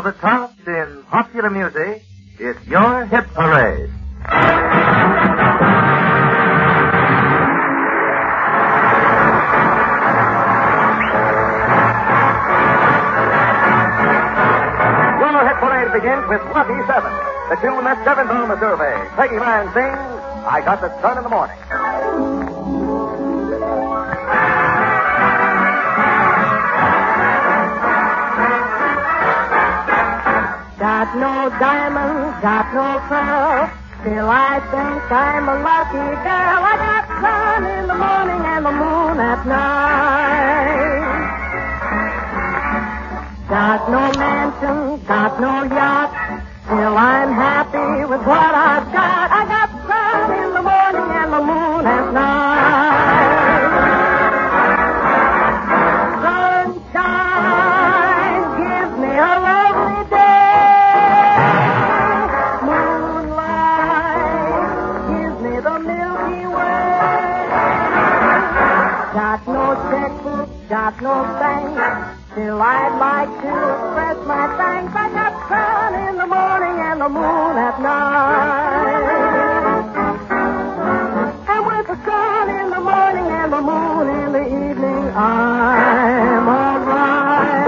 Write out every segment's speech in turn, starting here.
the tops in popular music, it's your Hit Parade. Your Hit Parade begins with Lucky 7, the tune that's seventh on the survey. Peggy Mann sings, I Got the Sun in the Morning. Got no diamonds, got no pearl, still I think I'm a lucky girl. I got sun in the morning and the moon at night. Got no mansion, got no yacht, still I'm happy with what I've got. I got sun in the morning and the moon at night. Sunshine gives me a lovely day. Moonlight gives me the Milky Way. Got no checkbook, got no bank, still I'd like to express my thanks. I got sun in the morning and the moon at night. And with the sun in the morning and the moon in the evening, I'm all right.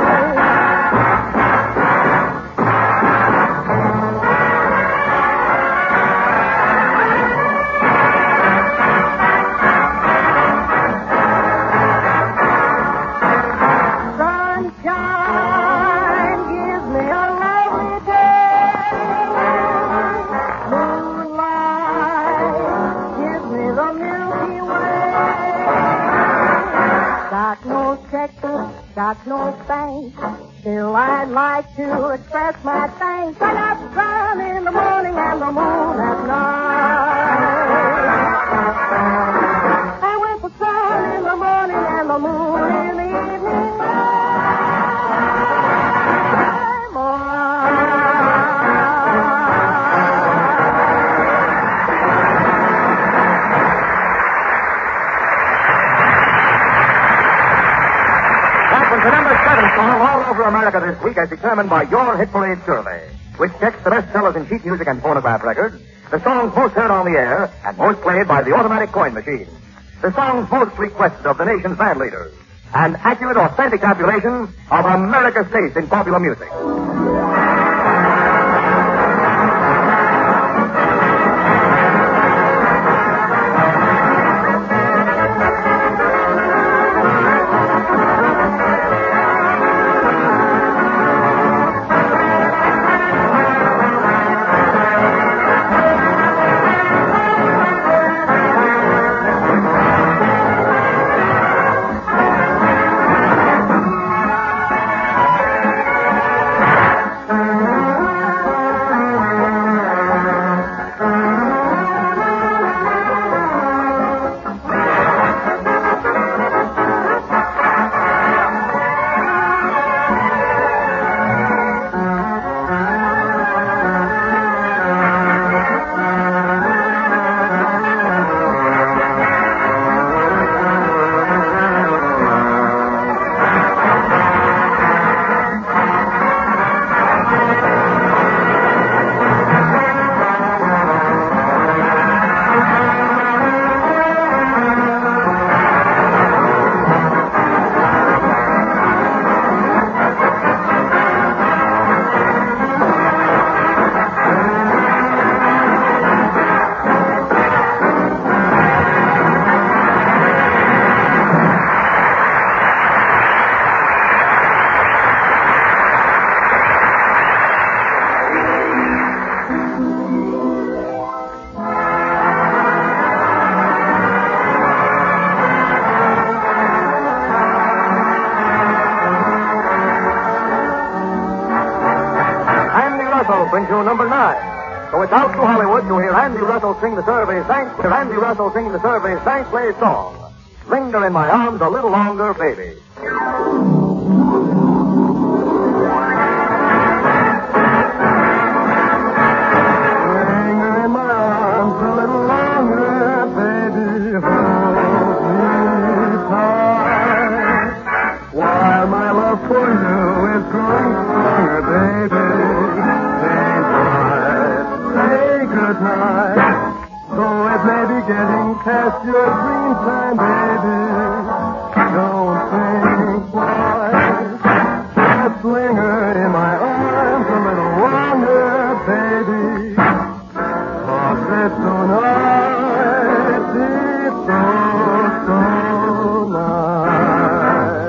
Sunshine gives me a lovely day. Moonlight gives me the Milky Way. Got no checkbook, got no bank, still I'd like to express my thanks. I got sun in the morning and the moon at night. And with the sun in the morning and the moon in the evening, I'm all That was the number 7 song all over America this week as determined by your Hit Parade survey, which checks the bestsellers in sheet music and phonograph records, the songs most heard on the air and most played by the automatic coin machine, the songs most requested of the nation's band leaders, and accurate, authentic tabulation of America's taste in popular music. Brings you number 9. So it's out to Hollywood to hear Andy Russell sing the survey's thanks play song. Linger in my arms a little longer, baby. Linger in my arms a little longer, baby. Hold me tight. While my love for you is growing stronger, baby. getting past your dream time, baby. Don't think twice. Just linger in my arms a little longer, baby. Cause it's so nice, it's so nice.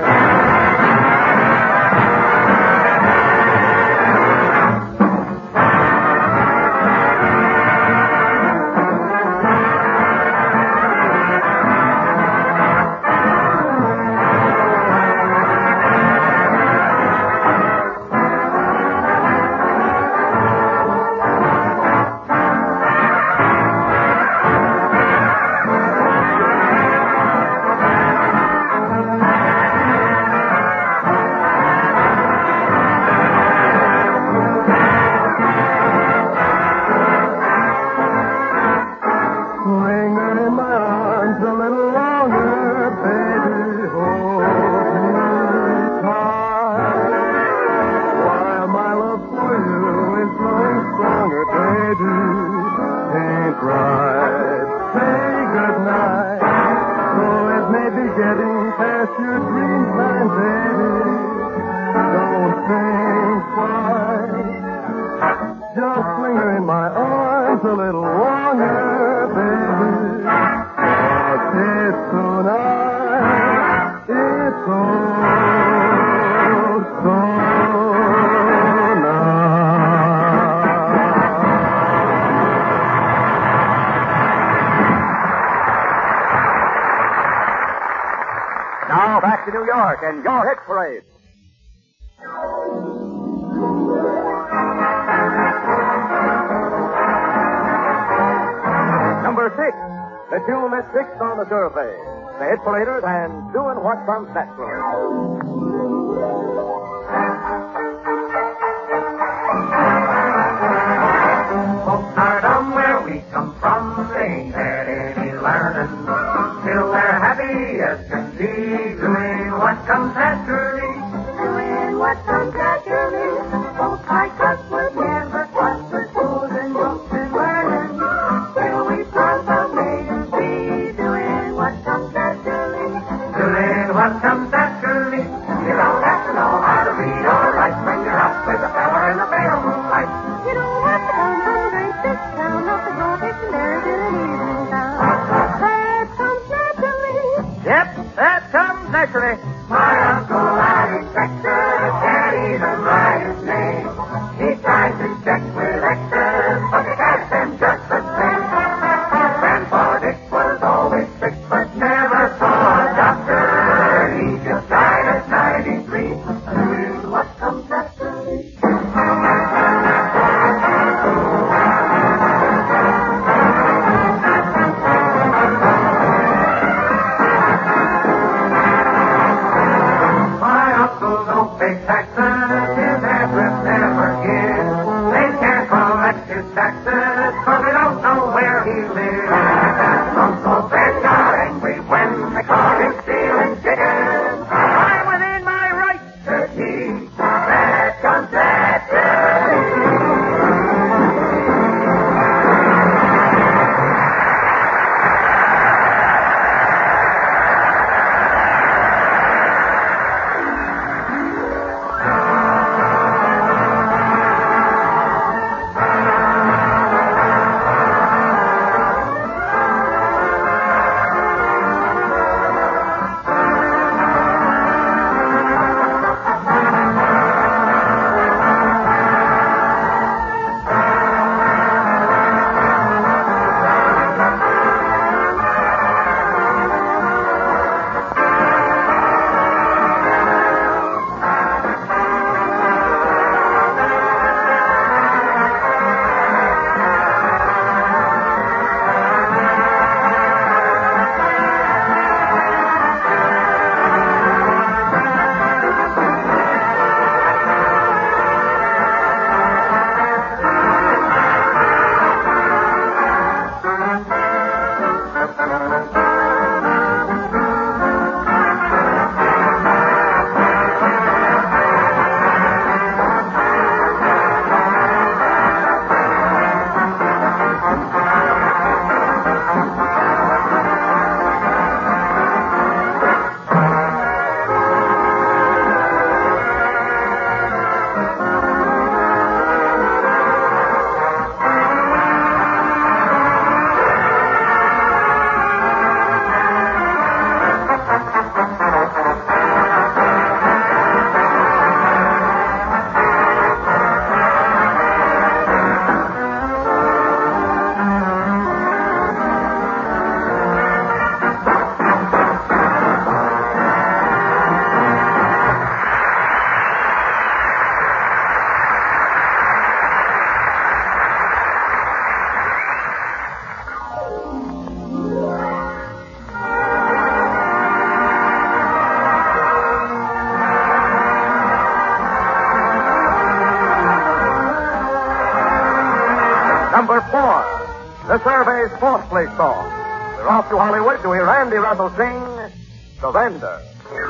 Getting past your dream time, baby. Don't think twice. Just linger in my arms a little longer, baby. 'Cause it's so nice. It's so Now back to New York and your hit parade. Number 6, the tune that fixed on the survey. The hit paraders and doing what comes naturally. Folks are dumb where we come from. They ain't had any learning. Still they're happy as can be, doing what comes naturally. Doing what comes naturally. Folks like us would never trust the schools and books and learning. Till we start from A to Z, doing what comes naturally. Doing what comes naturally. You don't have to know how to read or write when you're out with a fella in the pale moonlight. You don't have to come from a great big town, not to go dictionary to an evening town. That comes naturally. Yep, that comes naturally. My uncle had inspector, can't even write his name. He tries to check with extras, but they catch them just the same. Grandpa Dick was always sick, but never saw a doctor. He just died at 93, doing what comes naturally. My uncle don't pay taxes, his address never more. The survey's fourth place song. We're off to Hollywood to hear Andy Russell sing Surrender.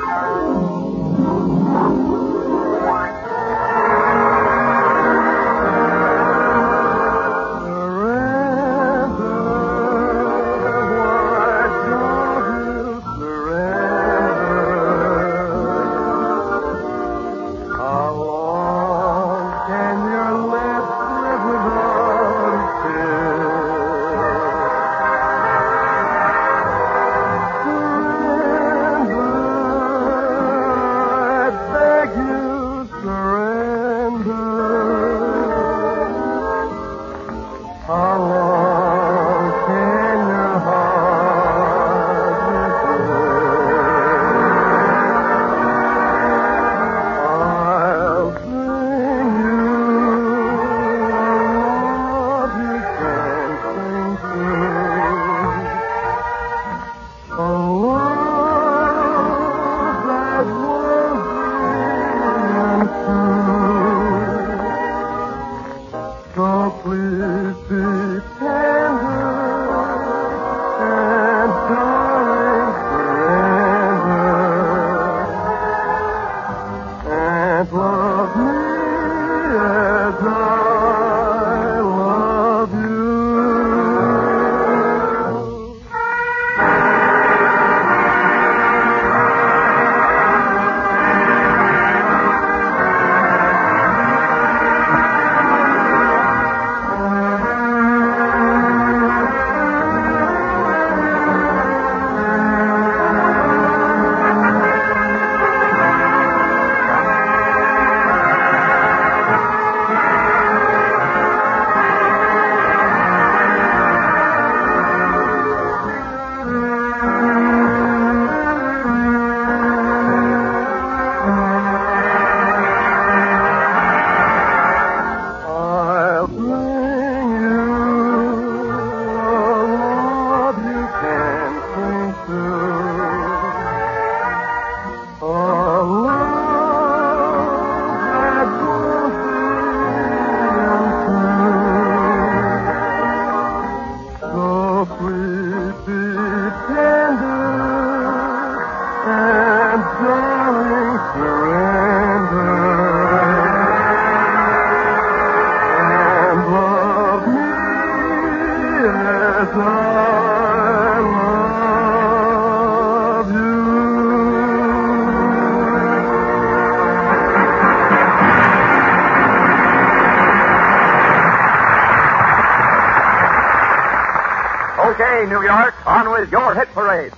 Okay, New York, on with your hit parade.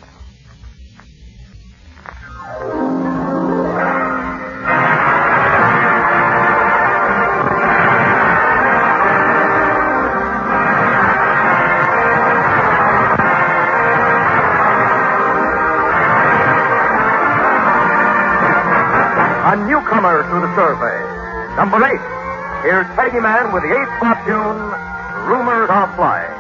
A newcomer to the survey. Number 8. Here's Peggy Mann with the 8th spot tune, Rumors Are Flying.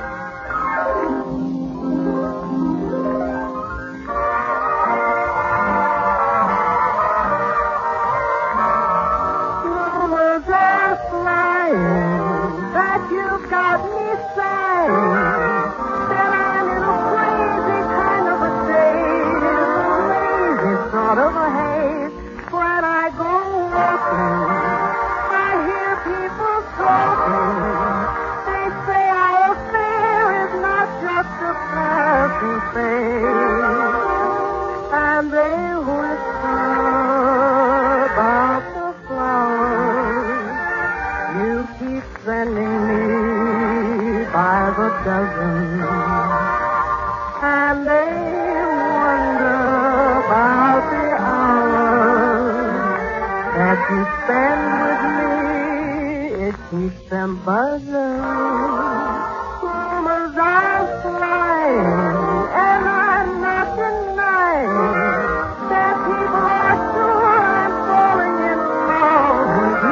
Rumors are flying that you've got me saying that I'm in a crazy kind of a daze, lazy sort of a haze. When I go walking, I hear people talking. They say our affair is not just a passing phase, and they whisper about the flowers you keep sending me by the dozen, and they wonder about the hours that you spend with me. It keeps them buzzing. Rumors are flying, and I'm not denying that people are sure I'm falling in love with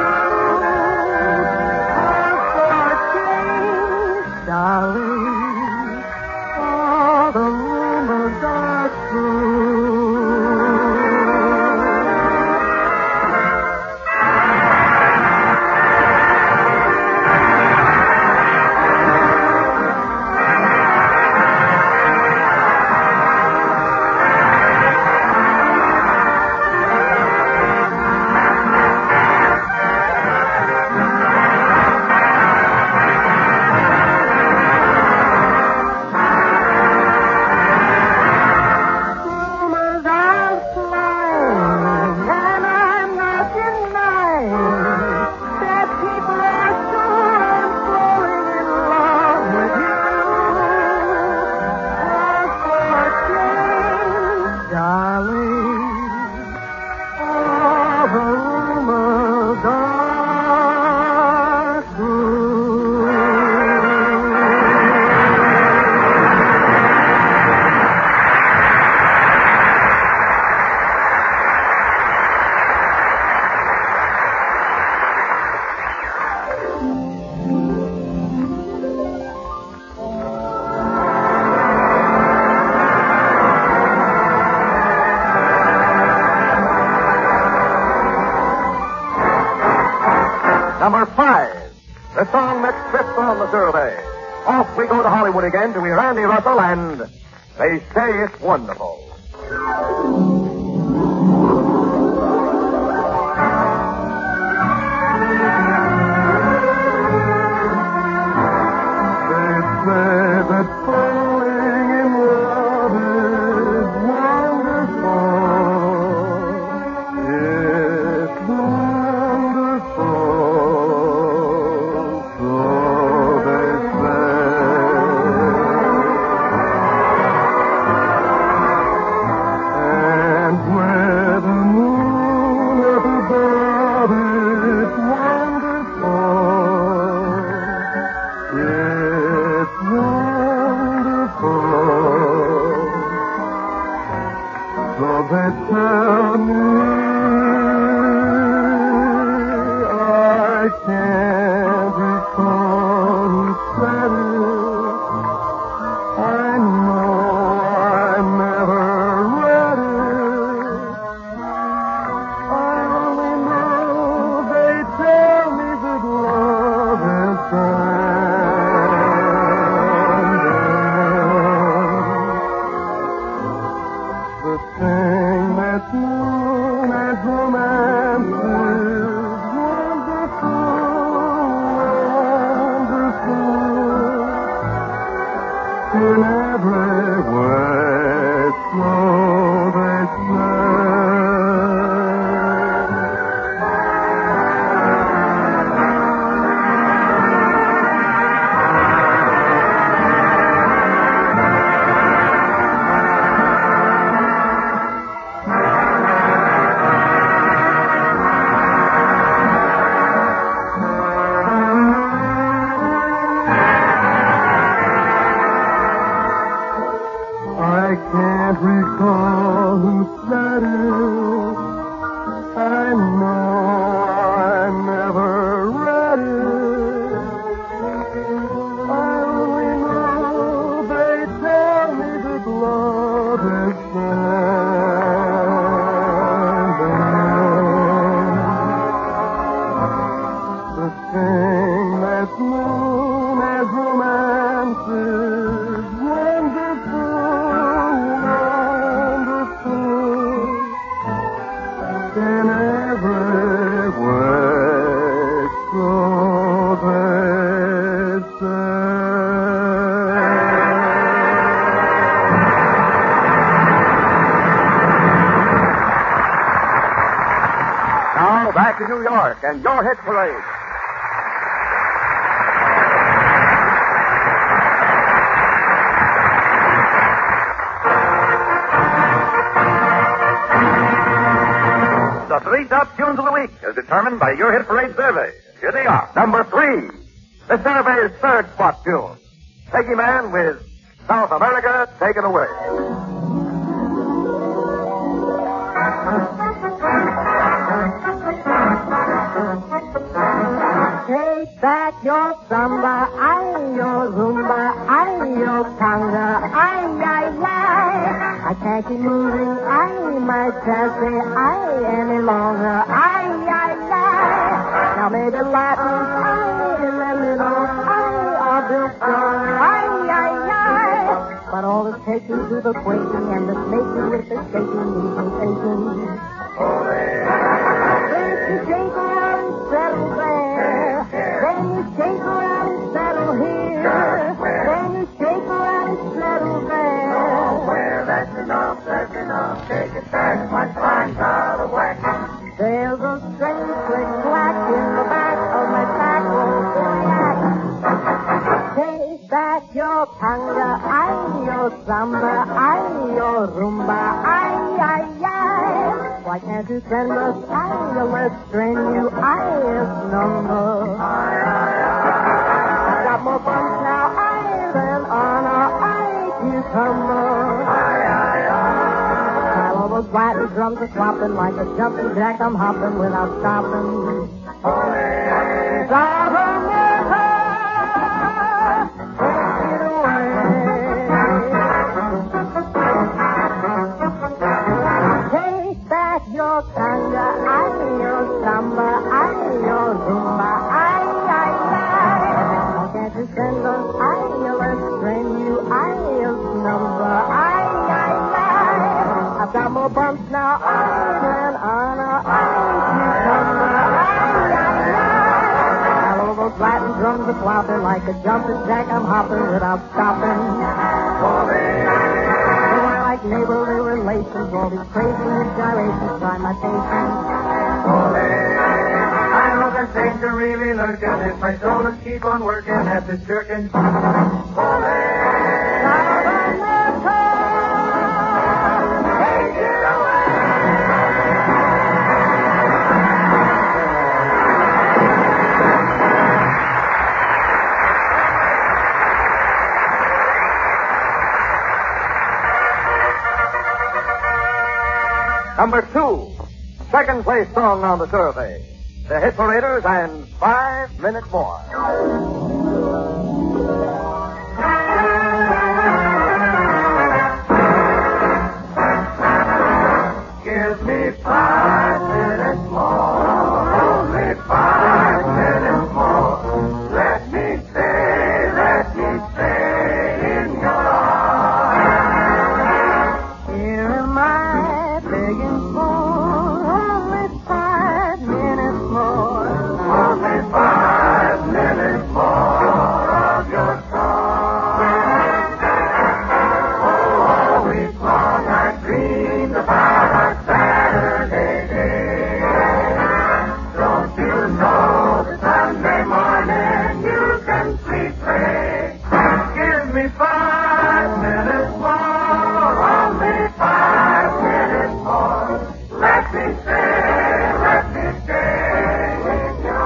you. For a change, darling, all the rumors are true. Hollywood again to hear Andy Russell, and they say it's wonderful. Back to New York and your hit parade. The 3 top tunes of the week as determined by your hit parade survey. Here they are. Number 3, the survey's third spot tune. Peggy Man with South America Taken Away. Take back your samba, ay, your rumba, ay, your conga, ay, ay, ay. I can't keep moving, ay, my taxi, ay, any longer, ay, ay, ay. Now maybe Latin, ay, and a little, ay, of this song, ay, ay, ay. But all this taking to the quaking and the making with the shaking leaves me aching. Then you shake around and settle there. Then you shake around and settle here. Then you shake around and settle there. Oh, well, that's enough. Take it back, my fine out of whack. There's a strange click-clack in the back of my back old Take back your conga, ay, your samba, ay, your rumba, ay, ay, ay. Why can't you send us, ay, let's string you, ay's number. I've got more buns now, ay, than on a cucumber. All those Latin drums are flopping like a jumping jack. I'm hopping without stopping. South America, take it away. Take back your conga, ay, your samba, ay, your rumba, ay, ay, ay. Can't you send us, ay, let's string jumbo bumps now on and on All those Latin drums are flopping like a jumping jack. I'm hopping without stopping. Like neighborly relations, all these crazy gyrations try my patience. I know the things are really lurking if my shoulders keep on working at this jerking. Number 2, second place song on the survey. The Hit Paraders and 5 minutes more. Give me 5 minutes more, only 5 minutes more. Let me stay in your arms. Here am I begging for only 5 minutes more. Only 5 minutes more of your song. All week long I dreamed about a Saturday day. Don't you know that Sunday morning you can sleep free? Give me 5 minutes more, only 5 minutes more. Let me stay in your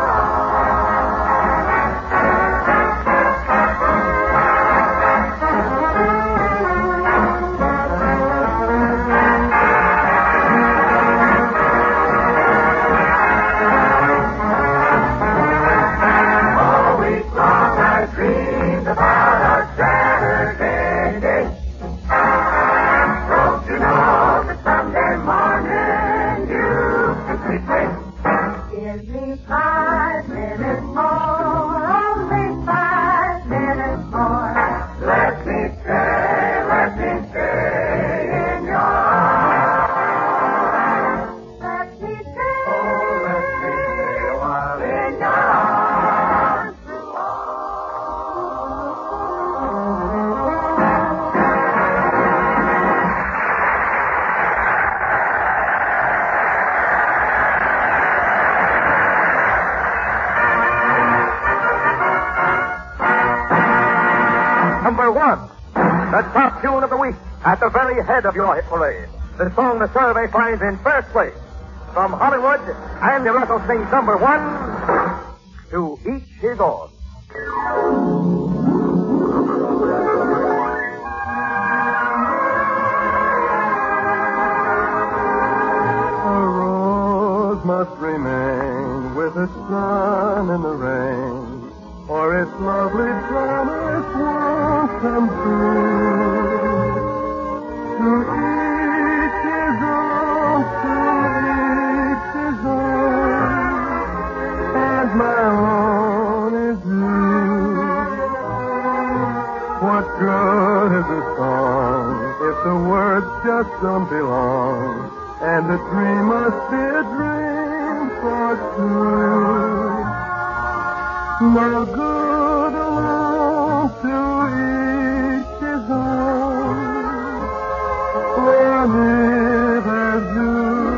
All week long I dreamed about a Saturday day. Don't you know that Sunday morning you can sleep late? Give me 5 minutes more, only 5 minutes more. Let me stay in your arms. Let me Oh, let me stay a while in your arms. Number 1, the top tune of the week at the very head of your hit parade. The song the survey finds in first place. From Hollywood, Andy Russell sings number 1, To Each His Own. A rose must remain with its sun in the rain, or its lovely promise won't come true. To each his own, to each his own, and my own is you. What good is a song if the words just don't belong, and the dream must be a dream for two? No good alone, to each his own. Live as you.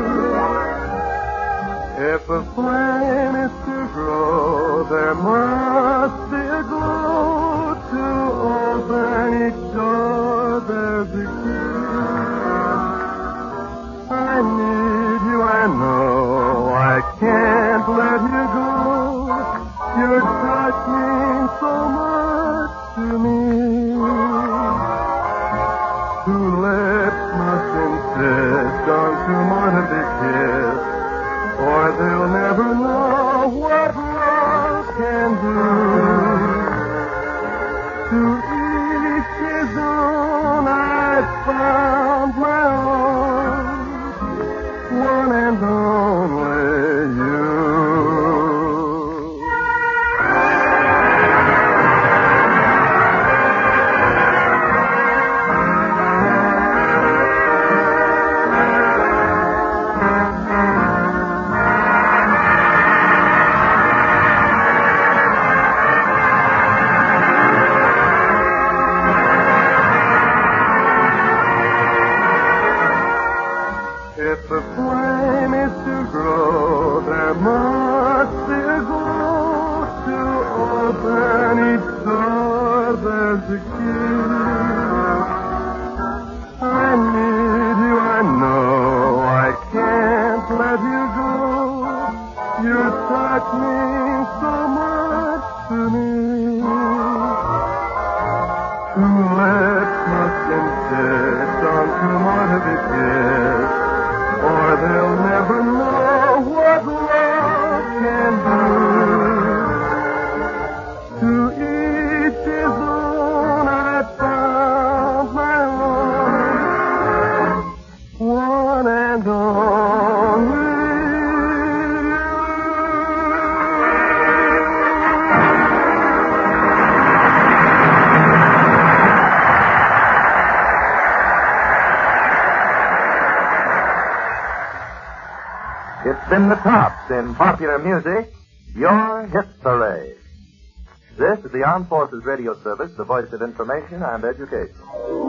If a flame is to grow, there must be a glow to open each door. There's a key. I need you, I know. I can't let you go. Your touch means so much to me. Two lips must insist on too much to be kissed, or they'll never know what love can do. To each his own, I've found my own, one and only you. You touch me so much to me. Two lips must insist on too much of a kiss, or they'll never know what love can do. To each his own, I found my own, one and only. It's been the tops in popular music, your hit parade. This is the Armed Forces Radio Service, the voice of information and education.